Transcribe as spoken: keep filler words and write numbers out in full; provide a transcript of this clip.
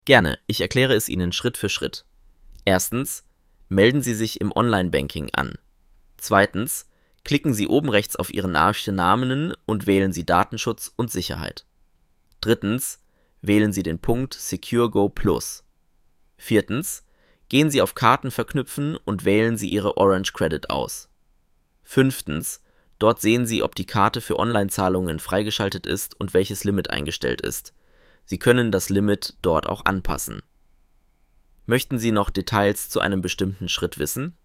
Gerne, ich erkläre es Ihnen Schritt für Schritt. Erstens, melden Sie sich im Online-Banking an. Zweitens, klicken Sie oben rechts auf Ihren Namen und wählen Sie Datenschutz und Sicherheit. Drittens, wählen Sie den Punkt SecureGo Plus. Viertens, gehen Sie auf Karten verknüpfen und wählen Sie Ihre Orange Credit aus. Fünftens, dort sehen Sie, ob die Karte für Online-Zahlungen freigeschaltet ist und welches Limit eingestellt ist. Sie können das Limit dort auch anpassen. Möchten Sie noch Details zu einem bestimmten Schritt wissen?